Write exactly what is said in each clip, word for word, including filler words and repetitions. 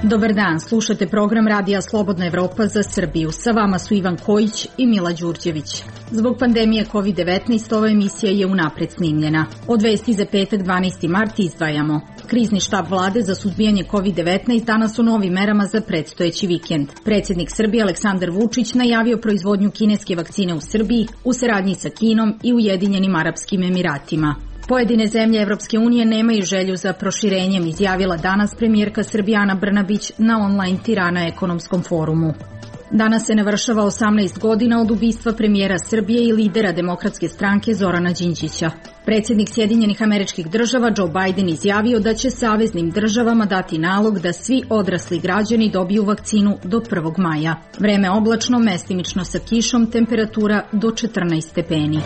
Dobar dan, slušate program Radija Slobodna Evropa za Srbiju. Sa vama su Ivan Kojić i Mila Đurđević. Zbog pandemije kovid devetnaest ova emisija je unapred snimljena. Od vesti za petak dvanaesti mart izdvajamo. Krizni štab vlade za suzbijanje kovid devetnaest danas o novim merama za predstojeći vikend. Predsjednik Srbije Aleksandar Vučić najavio proizvodnju kineske vakcine u Srbiji u saradnji sa Kinom i Ujedinjenim Arapskim Emiratima. Pojedine zemlje Evropske unije nemaju želju za proširenjem, izjavila danas premijerka Srbije Ana Brnabić na online Tirana ekonomskom forumu. Danas se navršava osamnaest godina od ubistva premijera Srbije i lidera Demokratske stranke Zorana Đinđića. Predsjednik Sjedinjenih Američkih Država Joe Biden izjavio da će saveznim državama dati nalog da svi odrasli građani dobiju vakcinu do prvog maja. Vreme oblačno, mestimično sa kišom, temperatura do četrnaest stepeni.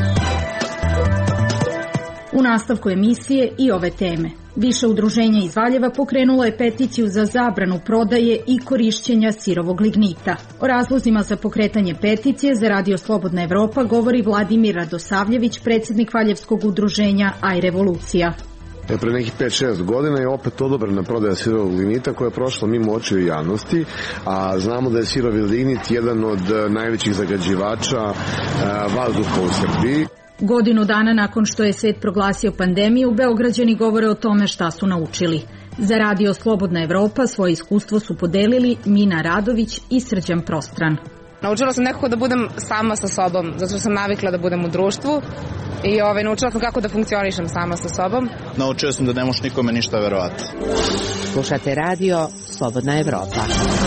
U nastavku emisije i ove teme. Više udruženja iz Valjeva pokrenulo je peticiju za zabranu prodaje i korišćenja sirovog lignita. O razlozima za pokretanje peticije za Radio Slobodna Evropa govori Vladimir Radosavljević, predsjednik Valjevskog udruženja Aj Revolucija. E, pre nekih pet šest godina je opet odobrena prodaja sirovog lignita koja je prošla mimo očiju javnosti, a znamo da je sirovi lignit jedan od najvećih zagađivača e, vazduha u Srbiji. Godinu dana nakon što je svet proglasio pandemiju, Beograđani govore o tome šta su naučili. Za Radio Slobodna Evropa svoje iskustvo su podelili Mina Radović i Srđan Prostran. Naučila sam nekako da budem sama sa sobom, zato što sam navikla da budem u društvu i ovaj, naučila sam kako da funkcionišem sama sa sobom. Naučio sam da ne možeš nikome ništa verovati. Slušate Radio Slobodna Evropa.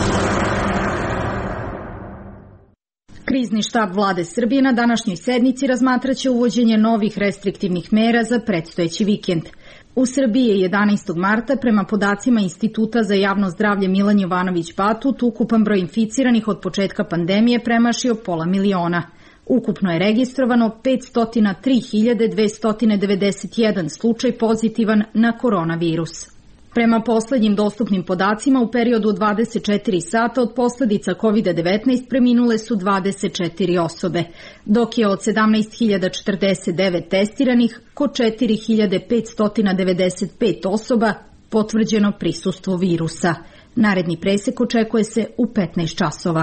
Krizni štab vlade Srbije na današnjoj sednici razmatraće uvođenje novih restriktivnih mera za predstojeći vikend. U Srbiji je jedanaestog marta prema podacima Instituta za javno zdravlje Milan Jovanović Batut ukupan broj inficiranih od početka pandemije premašio pola miliona. Ukupno je registrovano petsto tri hiljade dvesta devedeset jedan slučaj pozitivan na koronavirus. Prema poslednjim dostupnim podacima, u periodu od dvadeset četiri sata od posledica kovid devetnaest preminule su dvadeset četiri osobe, dok je od sedamnaest hiljada četrdeset devet testiranih kod četiri hiljade petsto devedeset pet osoba potvrđeno prisustvo virusa. Naredni presek očekuje se u petnaest časova.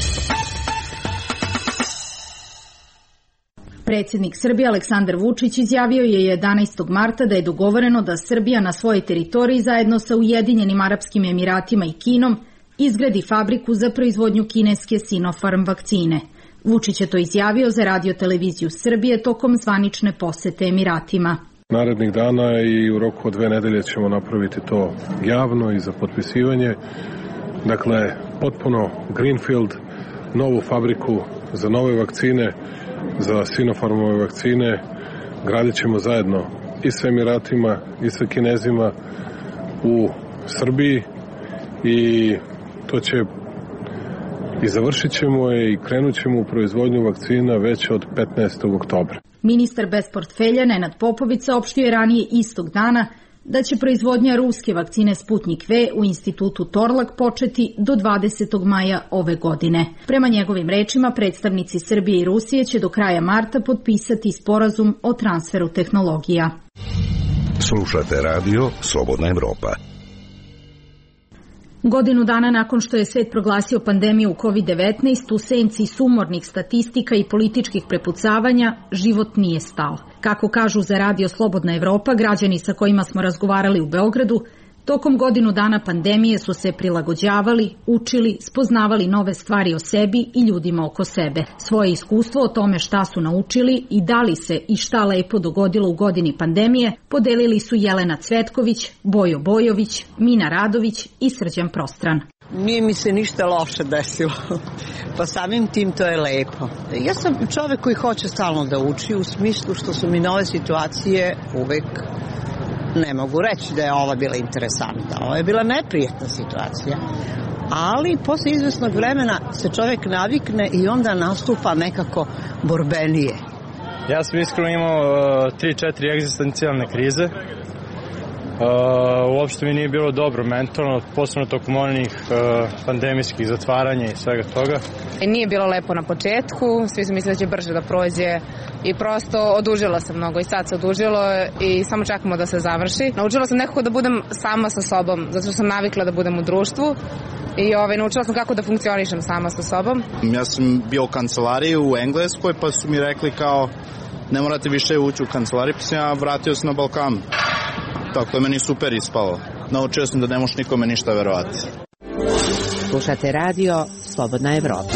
Predsjednik Srbije Aleksandar Vučić izjavio je jedanaestog marta da je dogovoreno da Srbija na svojoj teritoriji zajedno sa Ujedinjenim Arapskim Emiratima i Kinom izgradi fabriku za proizvodnju kineske Sinopharm vakcine. Vučić je to izjavio za Radio televiziju Srbije tokom zvanične posete Emiratima. Narednih dana i u roku od dve nedelje ćemo napraviti to javno i za potpisivanje. Dakle, potpuno greenfield, novu fabriku za nove vakcine, za Sinopharmove vakcine gradit ćemo zajedno i sa Emiratima i sa Kinezima u Srbiji i to će i završit ćemo je i krenut ćemo u proizvodnju vakcina već od petnaestog oktobra. Ministar bez portfelja Nenad Popović saopštio je ranije istog dana da će proizvodnja ruske vakcine Sputnik V u institutu Torlak početi do dvadesetog maja ove godine. Prema njegovim rečima, predstavnici Srbije i Rusije će do kraja marta potpisati sporazum o transferu tehnologija. Slušate Radio Slobodna Evropa. Godinu dana nakon što je svet proglasio pandemiju kovid devetnaest, u senci sumornih statistika i političkih prepucavanja, život nije stao. Kako kažu za Radio Slobodna Evropa, građani sa kojima smo razgovarali u Beogradu, tokom godinu dana pandemije su se prilagođavali, učili, spoznavali nove stvari o sebi i ljudima oko sebe. Svoje iskustvo o tome šta su naučili i da li se i šta lepo dogodilo u godini pandemije podelili su Jelena Cvetković, Bojo Bojović, Mina Radović i Srđan Prostran. Nije mi se ništa loše desilo, pa samim tim to je lepo. Ja sam čovek koji hoće stalno da uči u smislu što su mi nove situacije uvek, ne mogu reći da je ova bila interesantna, ovo je bila neprijatna situacija, ali posle izvesnog vremena se čovek navikne i onda nastupa nekako borbenije. Ja sam iskreno imao tri četiri egzistencijalne krize. uopšte mi nije bilo dobro mentalno, posebno tokom onih uh, pandemijskih zatvaranja i svega toga. I nije bilo lepo na početku, svi su mislili da će brže da prođe i prosto odužila sam mnogo i sad se odužilo i samo čekamo da se završi. Naučila sam nekako da budem sama sa sobom, zato što sam navikla da budem u društvu i ovaj, naučila sam kako da funkcionišem sama sa sobom. Ja sam bio u kancelariji u Engleskoj pa su mi rekli kao ne morate više ući u kancelariju, pa sam ja vratio se na Balkanu. Tako da meni super ispalo. Naučio sam da ne možeš nikome ništa verovati. Slušate radio Slobodna Evropa.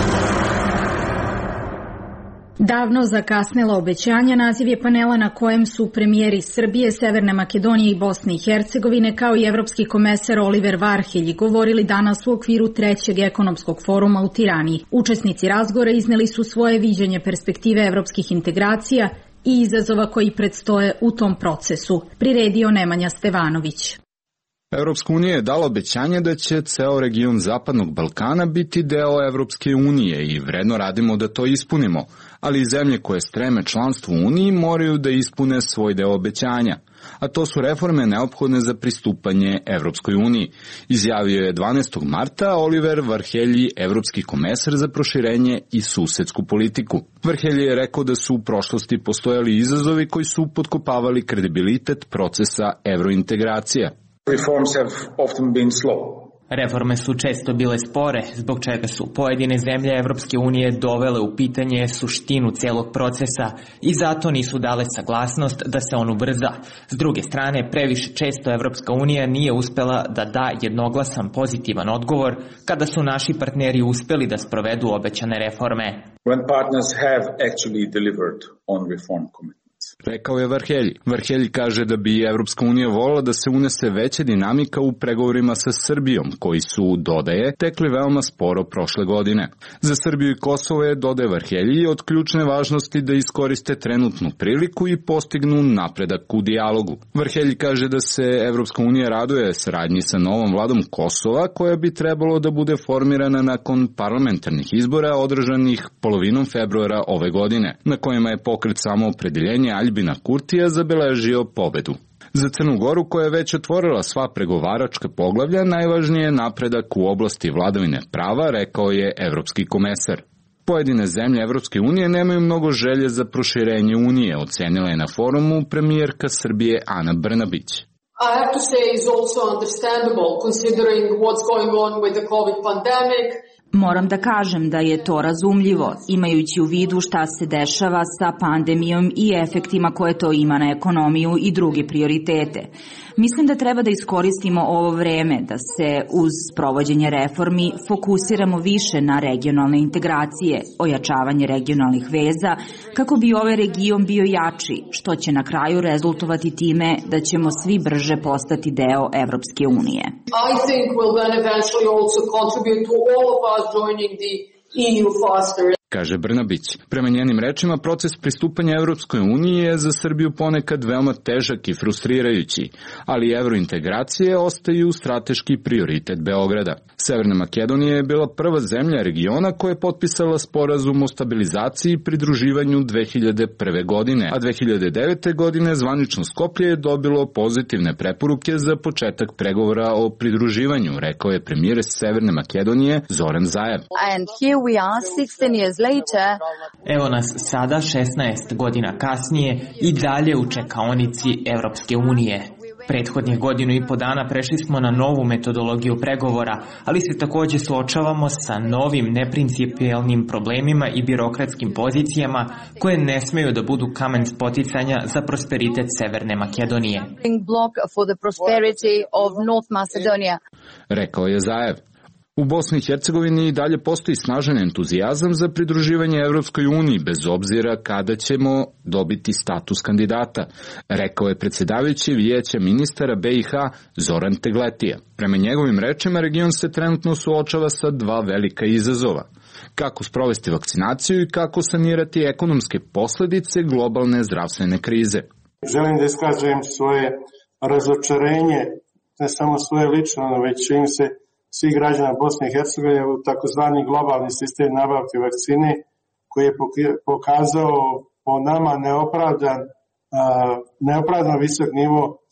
Davno zakasnela obećanja naziv je panela na kojem su premijeri Srbije, Severne Makedonije i Bosne i Hercegovine kao i evropski komesar Oliver Varhelji govorili danas u okviru trećeg ekonomskog foruma u Tirani. Učesnici razgovora izneli su svoje viđenje perspektive evropskih integracija i izazova koji predstoje u tom procesu, priredio Nemanja Stevanović. Evropska unija je dala obećanje da će ceo region Zapadnog Balkana biti deo Evropske unije i vredno radimo da to ispunimo, ali i zemlje koje streme članstvu Uniji moraju da ispune svoj deo obećanja, a to su reforme neophodne za pristupanje Evropskoj uniji, izjavio je dvanaestog marta Oliver Varhelji, evropski komesar za proširenje i susedsku politiku. Varhelji je rekao da su u prošlosti postojali izazovi koji su potkopavali kredibilitet procesa evrointegracija. Reforms have often been slow. Reforme su često bile spore, zbog čega su pojedine zemlje Evropske unije dovele u pitanje suštinu celog procesa i zato nisu dale saglasnost da se on ubrza. S druge strane, previše često Evropska unija nije uspela da da jednoglasan pozitivan odgovor kada su naši partneri uspeli da sprovedu obećane reforme. When partners have actually delivered on reform commitments. Rekao je Varhelji. Varhelji kaže da bi Evropska unija volila da se unese veća dinamika u pregovorima sa Srbijom, koji su, dodaje, tekli veoma sporo prošle godine. Za Srbiju i Kosovo je, dodaje Varhelji, od ključne važnosti da iskoriste trenutnu priliku i postignu napredak u dijalogu. Varhelji kaže da se Evropska unija raduje saradnji sa novom vladom Kosova, koja bi trebalo da bude formirana nakon parlamentarnih izbora održanih polovinom februara ove godine, na kojima je pokret Samoopredeljenja Aljbina Kurtija zabeležio pobedu. Za Crnu Goru, koja je već otvorila sva pregovaračka poglavlja, najvažnije je napredak u oblasti vladavine prava, rekao je evropski komesar. Pojedine zemlje Evropske unije nemaju mnogo želje za proširenje unije, ocenila je na forumu premijerka Srbije Ana Brnabić. I have to say is also understandable considering what's going on with the COVID pandemic. Moram da kažem da je to razumljivo, imajući u vidu šta se dešava sa pandemijom i efektima koje to ima na ekonomiju i druge prioritete. Mislim da treba da iskoristimo ovo vreme da se uz sprovođenje reformi fokusiramo više na regionalne integracije, ojačavanje regionalnih veza, kako bi ovaj region bio jači, što će na kraju rezultovati time da ćemo svi brže postati deo Evropske unije. I think will then eventually also contribute to all of us joining the E U faster. Kaže Brnabić. Prema njenim rečima, proces pristupanja Evropskoj uniji je za Srbiju ponekad veoma težak i frustrirajući, ali evrointegracije ostaju strateški prioritet Beograda. Severna Makedonija je bila prva zemlja regiona koja je potpisala sporazum o stabilizaciji i pridruživanju dve hiljade prve. godine, a dve hiljade devete. godine zvanično Skoplje je dobilo pozitivne preporuke za početak pregovora o pridruživanju, rekao je premijer Severne Makedonije Zoran Zaev. And here we are sixteen years later. Evo nas sada, šesnaest godina kasnije, i dalje u čekaonici Evropske unije. Prethodnih godinu i po dana prešli smo na novu metodologiju pregovora, ali se takođe suočavamo sa novim neprincipijelnim problemima i birokratskim pozicijama koje ne smeju da budu kamen spoticanja za prosperitet Severne Makedonije. Block for the prosperity of North Macedonia. Rekao je Zaev. U Bosni i Hercegovini i dalje postoji snažan entuzijazam za pridruživanje Evropskoj uniji, bez obzira kada ćemo dobiti status kandidata, rekao je predsjedavajući Vijeća ministara B i H Zoran Tegletija. Prema njegovim rečima, region se trenutno suočava sa dva velika izazova. Kako sprovesti vakcinaciju i kako sanirati ekonomske posledice globalne zdravstvene krize. Želim da iskažem svoje razočarenje, ne samo svoje lično, već čim se svih građana Bosne i Hercegovine u takozvani globalni sistem nabavke vakcine koji je pokazao po nama neopravdan, neopravdan visok nivo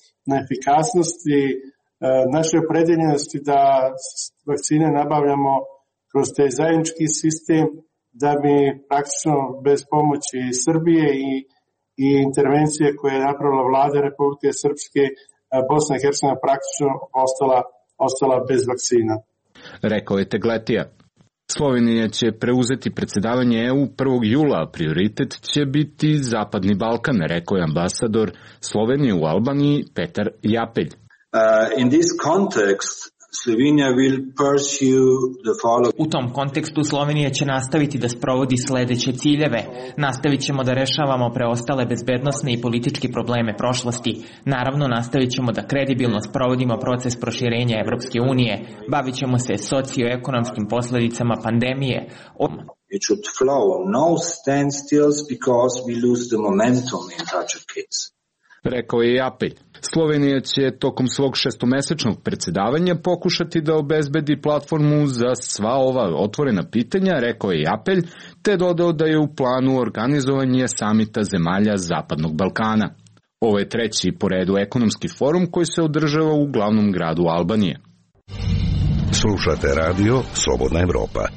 na efikasnosti naše opredeljenosti da vakcine nabavljamo kroz taj zajednički sistem, da bi praktično bez pomoći Srbije i, i intervencije koje je napravila vlada Republike Srpske, Bosna i Hercegovina praktično ostala, ostala bez vakcina. Rekao je Tegletija. Slovenija će preuzeti predsedavanje E U prvog jula, a prioritet će biti Zapadni Balkan, rekao je ambasador Slovenije u Albaniji Petar Japelj. Uh, in this context, Slovenia will pursue the following. U tom kontekstu Slovenija će nastaviti da sprovodi sledeće ciljeve. Nastavit ćemo da rešavamo preostale bezbednosne i političke probleme prošlosti. Naravno, nastavit ćemo da kredibilno sprovodimo proces proširenja Evropske unije. Bavit ćemo se socioekonomskim posledicama pandemije. It should flow, no standstills because we lose the momentum in such a case. Rekao je Japelj. Slovenija će tokom svog šestomesečnog predsedavanja pokušati da obezbedi platformu za sva ova otvorena pitanja, rekao je Japelj, te dodao da je u planu organizovanje samita zemalja Zapadnog Balkana. Ovo je treći po redu ekonomski forum koji se održava u glavnom gradu Albanije. Slušate radio Slobodna Evropa.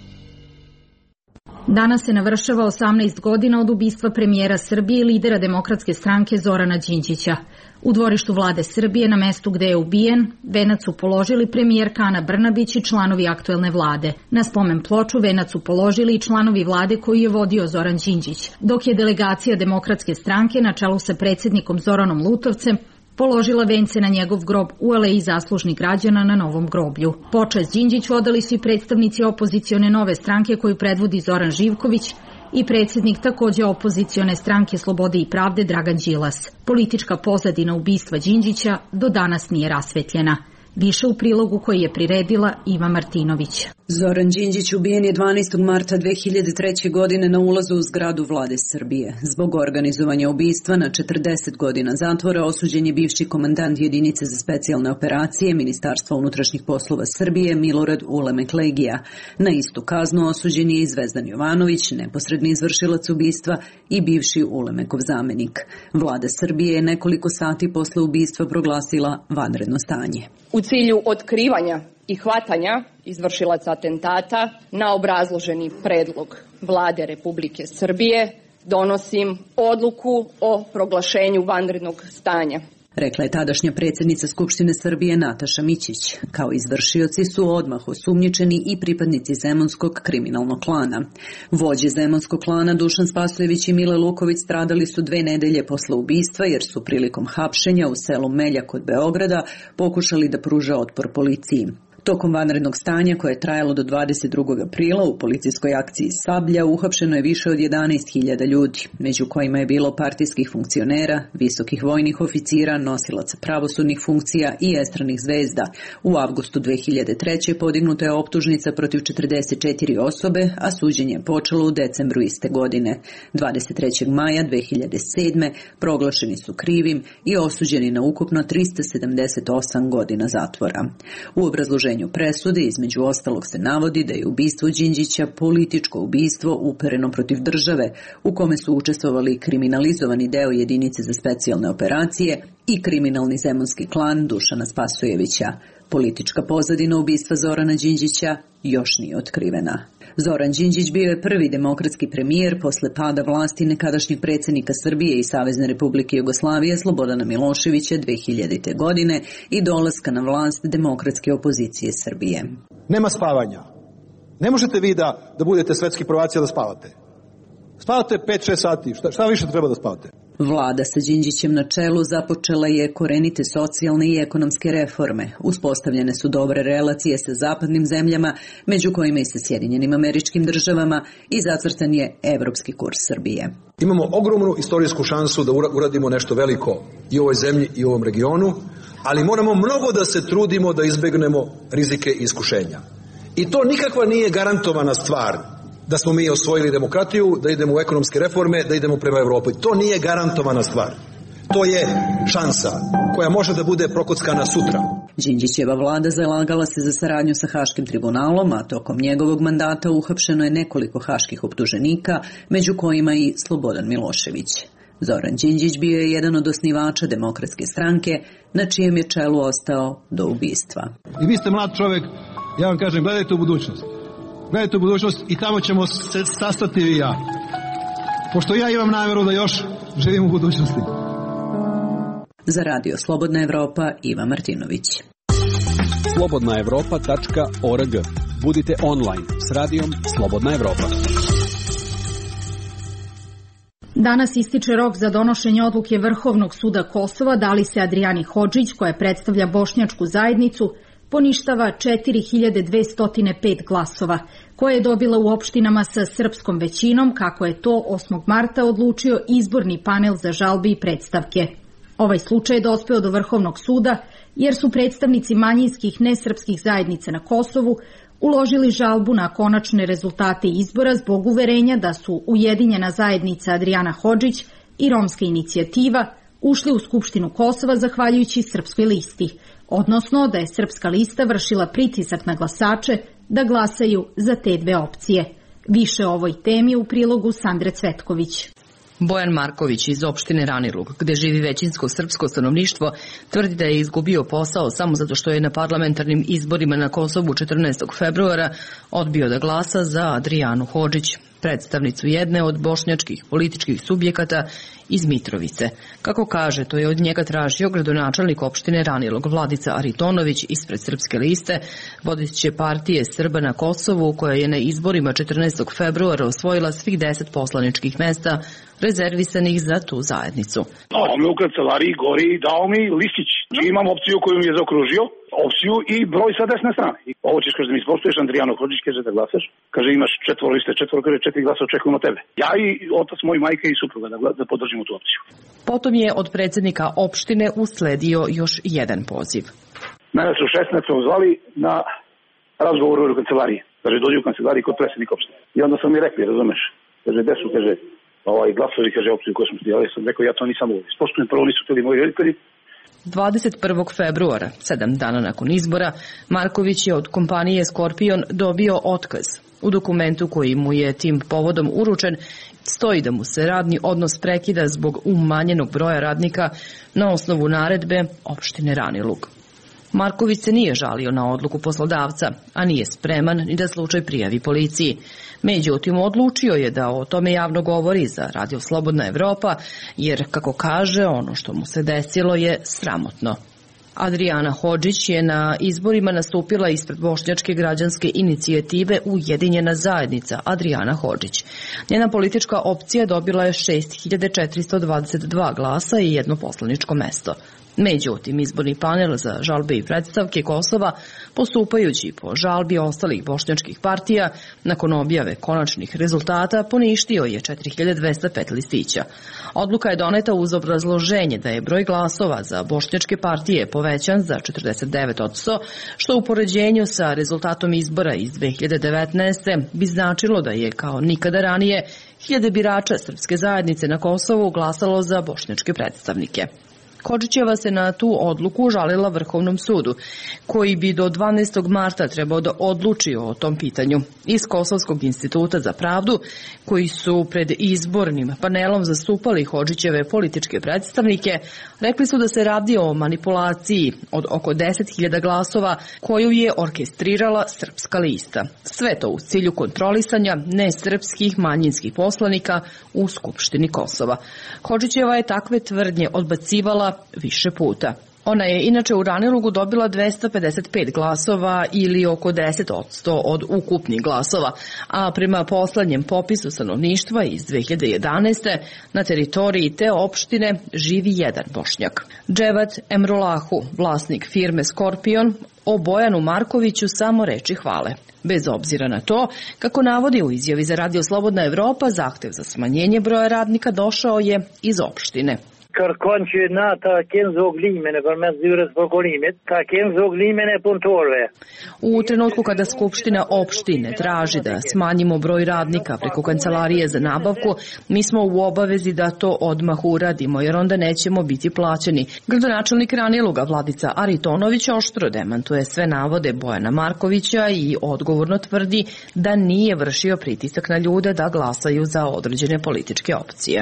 Danas se navršava osamnaest godina od ubistva premijera Srbije i lidera Demokratske stranke Zorana Đinđića. U dvorištu vlade Srbije, na mestu gde je ubijen, venac su položili premijerka Ana Brnabić i članovi aktuelne vlade. Na spomen ploču venac su položili i članovi vlade koju je vodio Zoran Đinđić, dok je delegacija Demokratske stranke na čelu sa predsjednikom Zoranom Lutovcem položila vence na njegov grob u Aleji zaslužnih građana na Novom groblju. Počast Đinđiću odali su i predstavnici opozicione Nove stranke koju predvodi Zoran Živković i predsjednik takođe opozicione stranke Slobode i pravde Dragan Đilas. Politička pozadina ubistva Đinđića do danas nije rasvetljena. Više u prilogu koji je priredila Iva Martinović. Zoran Đinđić ubijen je dvanaestog marta dve hiljade treće. godine na ulazu u zgradu vlade Srbije. Zbog organizovanja ubistva na četrdeset godina zatvora osuđen je bivši komandant jedinice za specijalne operacije Ministarstva unutrašnjih poslova Srbije Milorad Ulemek Legija. Na istu kaznu osuđen je i Zvezdan Jovanović, neposredni izvršilac ubistva i bivši Ulemekov zamenik. Vlada Srbije je nekoliko sati posle ubistva proglasila vanredno stanje. U cilju otkrivanja i hvatanja izvršilaca atentata na obrazloženi predlog Vlade Republike Srbije donosim odluku o proglašenju vanrednog stanja. Rekla je tadašnja predsjednica Skupštine Srbije Nataša Mićić. Kao izvršioci su odmah osumnjičeni i pripadnici Zemunskog kriminalnog klana. Vođe Zemunskog klana Dušan Spasojević i Mile Luković stradali su dve nedelje posle ubistva jer su prilikom hapšenja u selu Melja kod Beograda pokušali da pruže otpor policiji. Tokom vanrednog stanja koje je trajalo do dvadeset drugog aprila u policijskoj akciji Sablja uhapšeno je više od jedanaest hiljada ljudi, među kojima je bilo partijskih funkcionera, visokih vojnih oficira, nosilaca pravosudnih funkcija i estranih zvezda. U avgustu dve hiljade treće. podignuta je optužnica protiv četrdeset četiri osobe, a suđenje je počelo u decembru iste godine. dvadeset trećeg maja dve hiljade sedme. proglašeni su krivim i osuđeni na ukupno trista sedamdeset osam godina zatvora. U obrazloženju presude između ostalog se navodi da je ubistvo Đinđića političko ubistvo upereno protiv države u kome su učestvovali kriminalizovani deo jedinice za specijalne operacije i kriminalni zemunski klan Dušana Spasojevića. Politička pozadina ubistva Zorana Đinđića još nije otkrivena. Zoran Đinđić bio je prvi demokratski premijer posle pada vlasti nekadašnjeg predsjednika Srbije i Savezne Republike Jugoslavije Slobodana Miloševića dve hiljadite. godine i dolaska na vlast demokratske opozicije Srbije. Nema spavanja. Ne možete vi da, da budete svetski prvaci da spavate. Spavate pet šest sati. Šta, šta više treba da spavate? Vlada sa Đinđićem na čelu započela je korenite socijalne i ekonomske reforme. Uspostavljene su dobre relacije sa zapadnim zemljama, među kojima i sa Sjedinjenim Američkim Državama, i zacrtan je evropski kurs Srbije. Imamo ogromnu istorijsku šansu da uradimo nešto veliko i u ovoj zemlji i u ovom regionu, ali moramo mnogo da se trudimo da izbegnemo rizike i iskušenja. I to nikakva nije garantovana stvar da smo mi osvojili demokratiju, da idemo u ekonomske reforme, da idemo prema Evropi. To nije garantovana stvar. To je šansa koja može da bude prokockana sutra. Đinđićeva vlada zalagala se za saradnju sa Haškim tribunalom, a tokom njegovog mandata uhapšeno je nekoliko haških optuženika, među kojima i Slobodan Milošević. Zoran Đinđić bio je jedan od osnivača Demokratske stranke, na čijem je čelu ostao do ubistva. I vi ste mlad čovjek, ja vam kažem, gledajte u budućnost. Gledajte u budućnost i tamo ćemo se sastati vi i ja. Pošto ja imam namjeru da još živim u budućnosti. Za Radio Slobodna Evropa, Iva Martinović. slobodna evropa tačka org. Budite online s radijom Slobodna Evropa. Danas ističe rok za donošenje odluke Vrhovnog suda Kosova da li se Adrijani Hodžić, koja predstavlja bošnjačku zajednicu, poništava četiri hiljade dvesta pet glasova, koje je dobila u opštinama sa srpskom većinom, kako je to osmog marta odlučio izborni panel za žalbe i predstavke. Ovaj slučaj je dospeo do Vrhovnog suda jer su predstavnici manjinskih nesrpskih zajednica na Kosovu uložili žalbu na konačne rezultate izbora zbog uverenja da su Ujedinjena zajednica Adrijana Hodžić i Romska inicijativa ušli u Skupštinu Kosova zahvaljujući Srpskoj listi, odnosno da je Srpska lista vršila pritisak na glasače da glasaju za te dve opcije. Više o ovoj temi u prilogu Sandre Cvetković. Bojan Marković iz opštine Ranilug, gde živi većinsko srpsko stanovništvo, tvrdi da je izgubio posao samo zato što je na parlamentarnim izborima na Kosovu četrnaestog februara odbio da glasa za Adrijanu Hodžić, predstavnicu jedne od bošnjačkih političkih subjekata iz Mitrovice. Kako kaže, to je od njega tražio gradonačelnik opštine Ranilug Vladica Aritonović ispred Srpske liste, vodeće partije Srba na Kosovu, koja je na izborima četrnaestog februara osvojila svih deset poslaničkih mesta rezervisanih za tu zajednicu. On me u kancelariji gori i dao mi listić. Imam opciju koju mi je zaokružio, opciju i broj sa desne strane. Ovo ćeš, kaže, da mi ispoštuješ, Adrijano Hodžić, kaže da glasaš. Kaže, imaš četvoro liste, četvoro, kaže, četiri glasa očekujem od tebe. Ja i otac, moj majka i supruga da, da podržimo tu opciju. Potom je od predsjednika opštine usledio još jedan poziv. Mene su šesnaestog zvali na razgovor u kancelariji. Kaže, dođi u kancelariji kod predsjednika opštine. I onda sam mi rekli, razumeš, kaže, gde su, kaže, ovaj glasovi, kaže, opciju koju smo stijali. Sam rekao, ja to nisam uvijek. Ispoštujem, prvo nisu htjeli moji roditelji. dvadeset prvog februara, sedam dana nakon izbora, Marković je od kompanije Skorpion dobio otkaz. U dokumentu koji mu je tim povodom uručen stoji da mu se radni odnos prekida zbog umanjenog broja radnika na osnovu naredbe opštine Ranilug. Marković se nije žalio na odluku poslodavca, a nije spreman ni da slučaj prijavi policiji. Međutim, odlučio je da o tome javno govori za Radio Slobodna Evropa, jer, kako kaže, ono što mu se desilo je sramotno. Adrijana Hodžić je na izborima nastupila ispred bošnjačke građanske inicijative Ujedinjena zajednica Adrijana Hodžić. Njena politička opcija dobila je šest hiljada četiristo dvadeset dva glasa i jedno poslaničko mesto. Međutim, izborni panel za žalbe i predstavke Kosova, postupajući po žalbi ostalih bošnjačkih partija, nakon objave konačnih rezultata poništio je četiri hiljade dvesta pet listića. Odluka je doneta uz obrazloženje da je broj glasova za bošnjačke partije povećan za četrdeset devet posto, što u poređenju sa rezultatom izbora iz dve hiljade devetnaeste. bi značilo da je, kao nikada ranije, hiljade birača Srpske zajednice na Kosovu glasalo za bošnjačke predstavnike. Hodžićeva se na tu odluku žalila Vrhovnom sudu, koji bi do dvanaestog marta trebao da odluči o tom pitanju. Iz Kosovskog instituta za pravdu, koji su pred izbornim panelom zastupali Hodžićeve političke predstavnike, rekli su da se radi o manipulaciji od oko deset hiljada glasova koju je orkestrirala Srpska lista. Sve to u cilju kontrolisanja nesrpskih manjinskih poslanika u Skupštini Kosova. Hodžićeva je takve tvrdnje odbacivala više puta. Ona je inače u Ranilugu dobila dvesta pedeset pet glasova ili oko deset posto od ukupnih glasova, a prema poslednjem popisu stanovništva iz dve hiljade jedanaeste. na teritoriji te opštine živi jedan Bošnjak. Dževat Emrulahu, vlasnik firme Skorpion, o Bojanu Markoviću samo reči hvale. Bez obzira na to, kako navodi u izjavi za Radio Slobodna Evropa, zahtev za smanjenje broja radnika došao je iz opštine. Kërkon që na ta kemë zoglimene përmes zyrës prokurimit, ta kemë zoglimene punëtorëve. U trenutku kada Skupština opštine traži da smanjimo broj radnika preko kancelarije za nabavku, mi smo u obavezi da to odmah uradimo, jer onda nećemo biti plaćeni. Gradonačelnik Raniluga Vladica Aritonović oštro demantuje sve navode Bojana Markovića i odgovorno tvrdi da nije vršio pritisak na ljude da glasaju za određene političke opcije.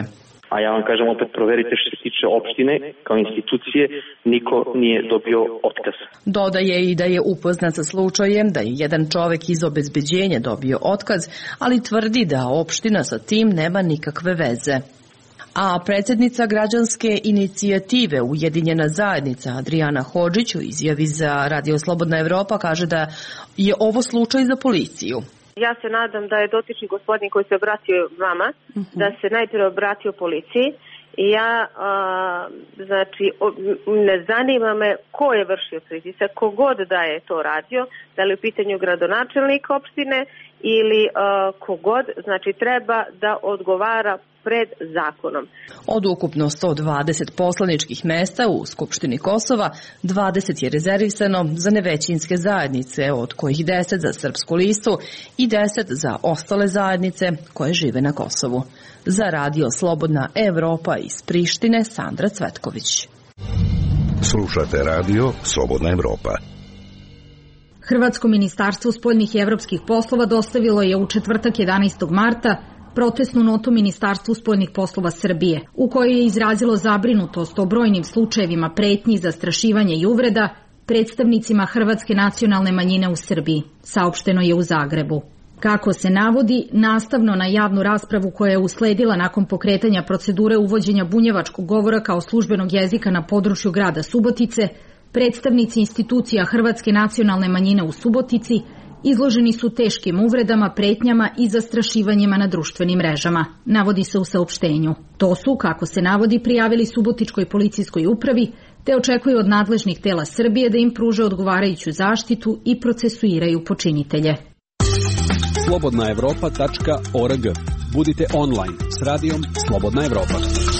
A ja vam kažem opet, proverite što se tiče opštine, kao institucije, niko nije dobio otkaz. Dodaje i da je upoznat sa slučajem da je jedan čovek iz obezbeđenja dobio otkaz, ali tvrdi da opština sa tim nema nikakve veze. A predsjednica građanske inicijative Ujedinjena zajednica Adriana Hodžić u izjavi za Radio Slobodna Evropa kaže da je ovo slučaj za policiju. Ja se nadam da je dotični gospodin koji se obratio vama, uh-huh. da se najprije obratio policiji. I ja, a, znači, o, ne zanima me ko je vršio pritisak, kogod da je to radio, da li u pitanju gradonačelnik opštine ili a, kogod, znači treba da odgovara pred zakonom. Od ukupno sto dvadeset poslaničkih mesta u Skupštini Kosova, dvadeset je rezervisano za nevećinske zajednice, od kojih deset za Srpsku listu i deset za ostale zajednice koje žive na Kosovu. Za Radio Slobodna Evropa iz Prištine, Sandra Cvetković. Slušate Radio Slobodna Evropa. Hrvatsko ministarstvo spoljnih i evropskih poslova dostavilo je u četvrtak jedanaestog marta protestnu notu Ministarstvu spoljnih poslova Srbije, u kojoj je izrazilo zabrinutost o brojnim slučajevima pretnji, zastrašivanja i uvreda predstavnicima hrvatske nacionalne manjine u Srbiji, saopšteno je u Zagrebu. Kako se navodi, nastavno na javnu raspravu koja je usledila nakon pokretanja procedure uvođenja bunjevačkog govora kao službenog jezika na području grada Subotice, predstavnici institucija hrvatske nacionalne manjine u Subotici izloženi su teškim uvredama, pretnjama i zastrašivanjima na društvenim mrežama, navodi se u saopštenju. To su, kako se navodi, prijavili Subotičkoj policijskoj upravi, te očekuju od nadležnih tela Srbije da im pruže odgovarajuću zaštitu i procesuiraju počinitelje. slobodna evropa tačka org. Budite online s radijom Slobodna Evropa.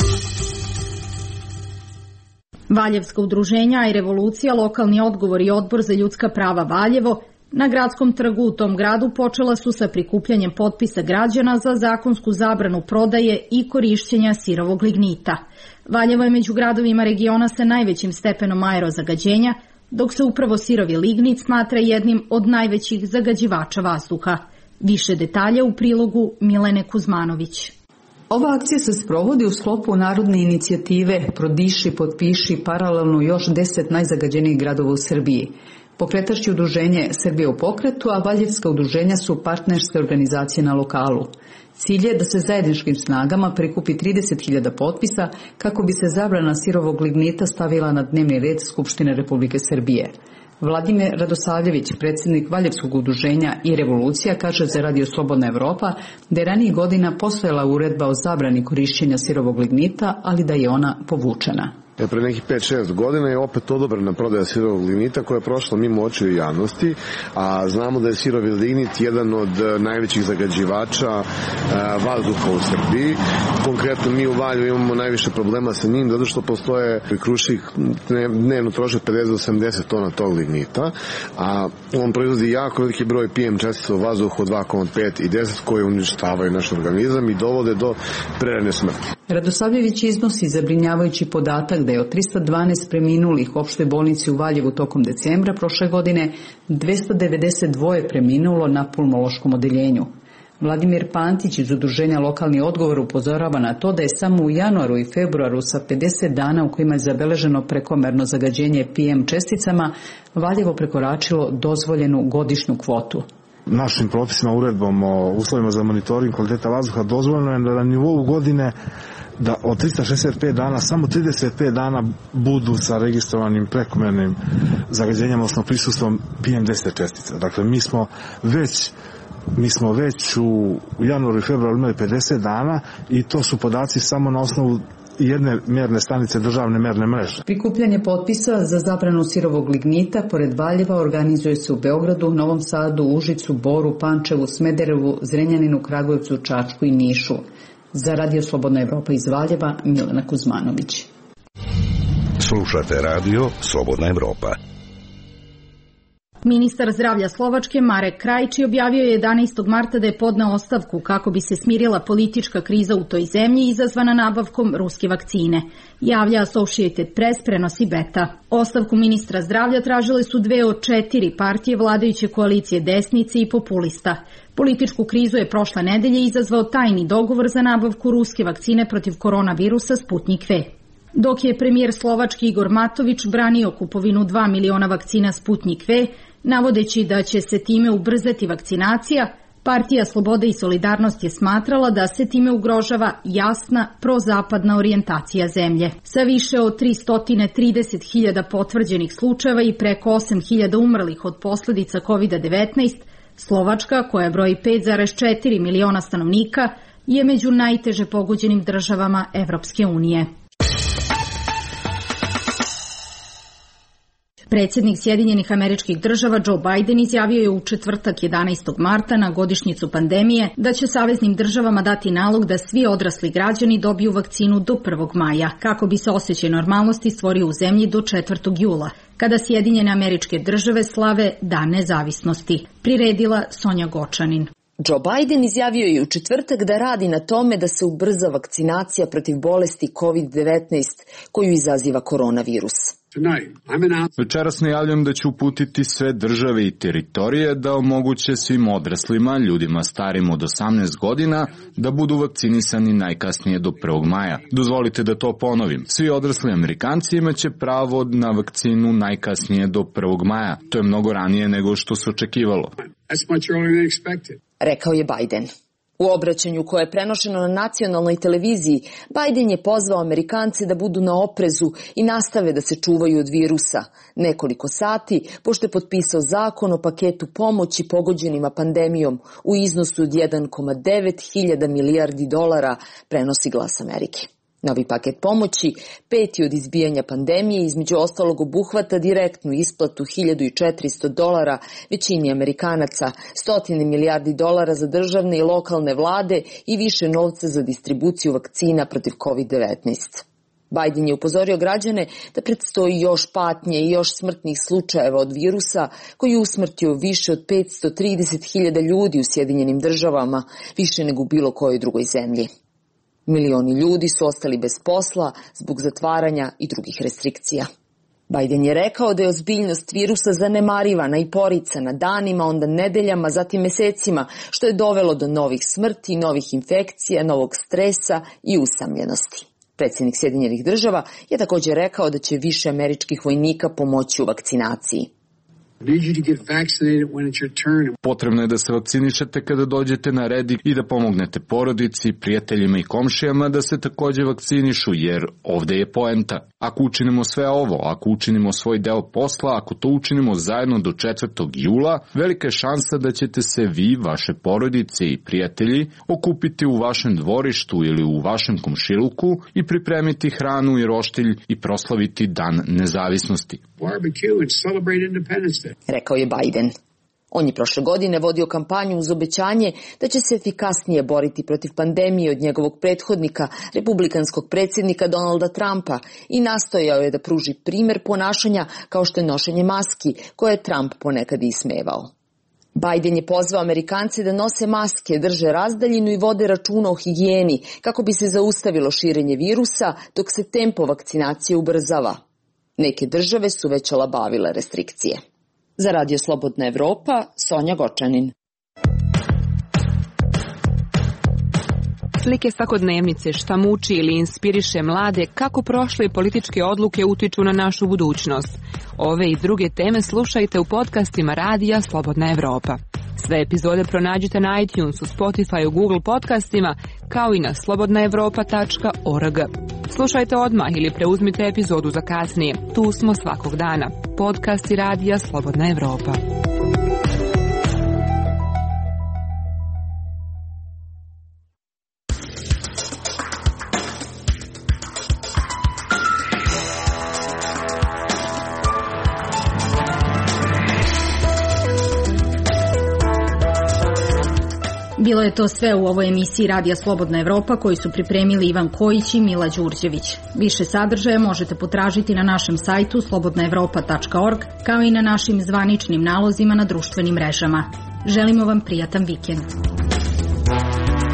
Valjevska udruženja i revolucija, lokalni odgovor i odbor za ljudska prava Valjevo na gradskom trgu u tom gradu počela su sa prikupljanjem potpisa građana za zakonsku zabranu prodaje i korišćenja sirovog lignita. Valjevo je među gradovima regiona sa najvećim stepenom aerozagađenja, dok se upravo sirovi lignit smatra jednim od najvećih zagađivača vazduha. Više detalja u prilogu Milene Kuzmanović. Ova akcija se sprovodi u sklopu narodne inicijative Prodiši, potpiši paralelno još deset najzagađenijih gradova u Srbiji. Pokretač je udruženje Srbije u pokretu, a valjevska udruženja su partnerske organizacije na lokalu. Cilj je da se zajedničkim snagama prikupi trideset hiljada potpisa kako bi se zabrana sirovog lignita stavila na dnevni red Skupštine Republike Srbije. Vladimir Radosavljević, predsjednik Valjevskog udruženja i revolucija, kaže za Radio Slobodna Evropa da je ranijih godina postojala uredba o zabrani korišćenja sirovog lignita, ali da je ona povučena. Pre nekih pet šest godina je opet odobrena prodaja sirovog lignita koja je prošla mimo očiju javnosti, a znamo da je sirovi lignit jedan od najvećih zagađivača vazduha u Srbiji. Konkretno mi u Valjevu imamo najviše problema sa njim, zato što postoje Krušik dnevno troše pedeset do osamdeset tona tog lignita, a on proizvodi jako veliki broj P M čestica u vazduhu od dva zarez pet i deset koje uništavaju naš organizam i dovode do prerane smrti. Radosavljević iznosi zabrinjavajući podatak da je od trista dvanaest preminulih u opštoj bolnici u Valjevu tokom decembra prošle godine dvesta devedeset dva preminulo na pulmološkom odeljenju. Vladimir Pantić iz udruženja Lokalni odgovor upozorava na to da je samo u januaru i februaru sa pedeset dana u kojima je zabeleženo prekomerno zagađenje P M česticama Valjevo prekoračilo dozvoljenu godišnju kvotu. Našim propisima, uredbom o uslovima za monitoring kvaliteta vazduha dozvoljeno je da na nivou godine da od trista šezdeset pet dana samo trideset pet dana budu sa registrovanim prekomernim zagađenjem, odnosno prisustvom P M deset čestica. Dakle, mi smo već Mi smo već u januaru i februaru imali pedeset dana i to su podaci samo na osnovu jedne merne stanice državne merne mreže. Prikupljanje potpisa za zabranu sirovog lignita pored Valjeva organizuje se u Beogradu, Novom Sadu, Užicu, Boru, Pančevu, Smederevu, Zrenjaninu, Kragujevcu, Čačku i Nišu. Za Radio Slobodna Evropa iz Valjeva, Milena Kuzmanović. Slušate Radio Slobodna Evropa. Ministar zdravlja Slovačke Marek Krajčí objavio je jedanaestog marta da je podneo ostavku kako bi se smirila politička kriza u toj zemlji izazvana nabavkom ruske vakcine. Javlja Associated Press, prenosi Beta. Ostavku ministra zdravlja tražile su dve od četiri partije vladajuće koalicije desnice i populista. Političku krizu je prošle nedelje izazvao tajni dogovor za nabavku ruske vakcine protiv koronavirusa Sputnik V. Dok je premijer Slovački Igor Matović branio kupovinu dva miliona vakcina Sputnik V, navodeći da će se time ubrzati vakcinacija, Partija Slobode i Solidarnost je smatrala da se time ugrožava jasna prozapadna orijentacija zemlje. Sa više od tristo trideset hiljada potvrđenih slučajeva i preko osam hiljada umrlih od posledica kovid devetnaest, Slovačka, koja broji pet zarez četiri miliona stanovnika, je među najteže pogođenim državama Evropske unije. Predsjednik Sjedinjenih Američkih Država Joe Biden izjavio je u četvrtak jedanaestog marta na godišnjicu pandemije da će saveznim državama dati nalog da svi odrasli građani dobiju vakcinu do prvog maja, kako bi se osjećaj normalnosti stvorio u zemlji do četvrtog jula, kada Sjedinjene Američke Države slave Dan nezavisnosti, priredila Sonja Gočanin. Joe Biden izjavio je u četvrtak da radi na tome da se ubrza vakcinacija protiv bolesti kovid devetnaest koju izaziva koronavirus. Večeras najavljam da ću uputiti sve države i teritorije da omoguće svim odraslima, ljudima starim od osamnaest godina, da budu vakcinisani najkasnije do prvog maja. Dozvolite da to ponovim. Svi odrasli Amerikanci imaće pravo na vakcinu najkasnije do prvog maja. To je mnogo ranije nego što se očekivalo. Rekao je Biden. U obraćanju koje je prenošeno na nacionalnoj televiziji, Biden je pozvao Amerikance da budu na oprezu i nastave da se čuvaju od virusa. Nekoliko sati, pošto je potpisao zakon o paketu pomoći pogođenima pandemijom u iznosu od jedan zarez devet hiljada milijardi dolara, prenosi Glas Amerike. Novi paket pomoći, peti od izbijanja pandemije, između ostalog obuhvata direktnu isplatu hiljadu četiristo dolara većini Amerikanaca, stotine milijardi dolara za državne i lokalne vlade i više novca za distribuciju vakcina protiv kovid devetnaest. Biden je upozorio građane da predstoji još patnje i još smrtnih slučajeva od virusa koji je usmrtio više od petsto trideset hiljada ljudi u Sjedinjenim Državama, više nego u bilo kojoj drugoj zemlji. Milioni ljudi su ostali bez posla zbog zatvaranja i drugih restrikcija. Biden je rekao da je ozbiljnost virusa zanemarivana i poricana danima, onda nedeljama, zatim mesecima, što je dovelo do novih smrti, novih infekcija, novog stresa i usamljenosti. Predsjednik Sjedinjenih Država je također rekao da će više američkih vojnika pomoći u vakcinaciji. Potrebno je da se vakcinišete kada dođete na red i da pomognete porodici, prijateljima i komšijama da se također vakcinišu, jer ovde je poenta. Ako učinimo sve ovo, ako učinimo svoj deo posla, ako to učinimo zajedno do četvrtog jula, velika je šansa da ćete se vi, vaše porodice i prijatelji okupiti u vašem dvorištu ili u vašem komšiluku i pripremiti hranu i roštilj i proslaviti Dan nezavisnosti. Rekao je Biden. On je prošle godine vodio kampanju uz obećanje da će se efikasnije boriti protiv pandemije od njegovog prethodnika, republikanskog predsjednika Donalda Trumpa, i nastojao je da pruži primer ponašanja kao što je nošenje maski, koje je Trump ponekad ismevao. Biden je pozvao Amerikance da nose maske, drže razdaljinu i vode računa o higijeni kako bi se zaustavilo širenje virusa dok se tempo vakcinacije ubrzava. Neke države su već olabavile restrikcije. Za Radio Slobodna Evropa, Sonja Gočanin. Slike svakodnevnice, šta muči ili inspiriše mlade, kako prošle političke odluke utiču na našu budućnost. Ove i druge teme slušajte u podcastima Radija Slobodna Evropa. Sve epizode pronađite na iTunesu, Spotify, Google podcastima, kao i na slobodna evropa tačka org. Slušajte odmah ili preuzmite epizodu za kasnije. Tu smo svakog dana. Podcasti Radija Slobodna Evropa. Bilo je to sve u ovoj emisiji Radija Slobodna Evropa koju su pripremili Ivan Kojić i Mila Đurđević. Više sadržaja možete potražiti na našem sajtu slobodna evropa tačka org kao i na našim zvaničnim nalozima na društvenim mrežama. Želimo vam prijatan vikend.